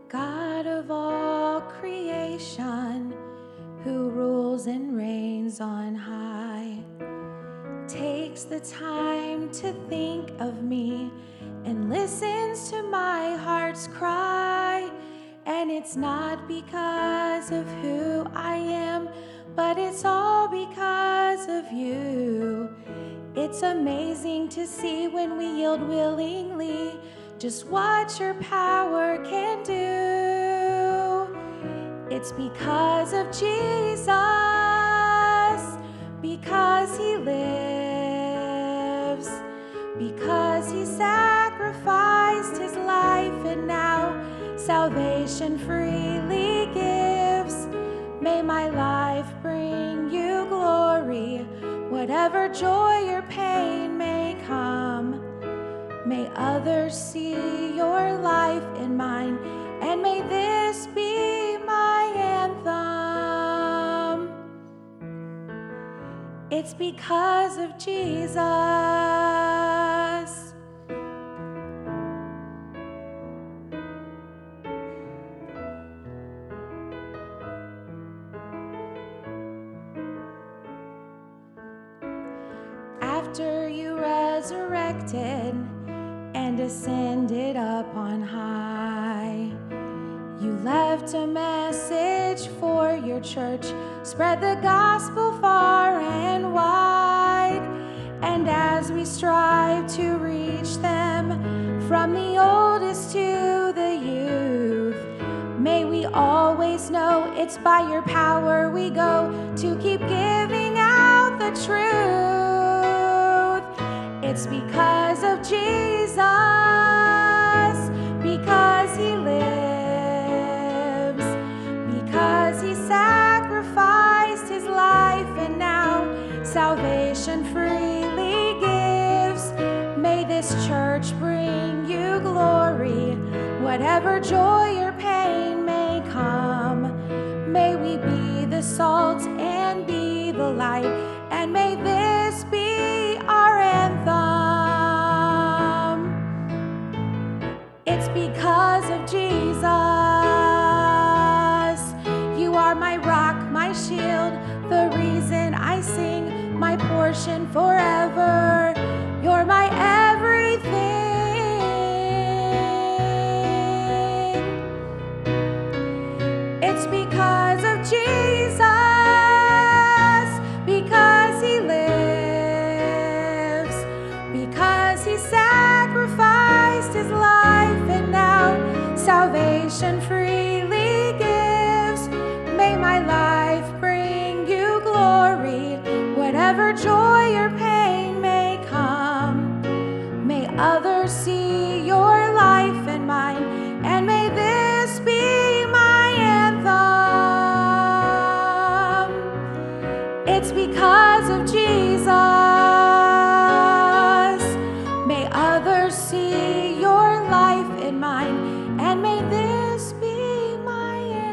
God of all creation, who rules and reigns on high, takes the time to think of me and listens to my heart's cry. And it's not because of who I am, but it's all because of you. It's amazing to see when we yield willingly just what your power can do. It's because of Jesus, because he lives, because he sacrificed his life and now salvation freely gives. May my life bring you glory, whatever joy or pain may come. May others see your life in mine, and may this be my anthem. It's because of Jesus. After you resurrected and ascended up on high, you left a message for your church, spread the gospel far and wide. And as we strive to reach them, from the oldest to the youth, may we always know it's by your power we go to keep giving out the truth. It's because of Jesus, because he lives, because he sacrificed his life and now salvation freely gives. May this church bring you glory, whatever joy or pain may come. May we be the salt and be the light, and may this be our anthem. It's because of Jesus. You are my rock, my shield, the reason I sing, my portion forever. You're my everything. It's because of Jesus, because he lives, because he sacrificed his life and now salvation freely gives. May my life bring you glory, whatever joy or pain may come. May others see your life and mine, and may this be my anthem. It's because of Jesus. May others see your life in mine, and may this be my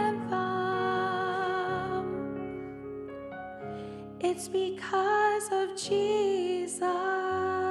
anthem. It's because of Jesus.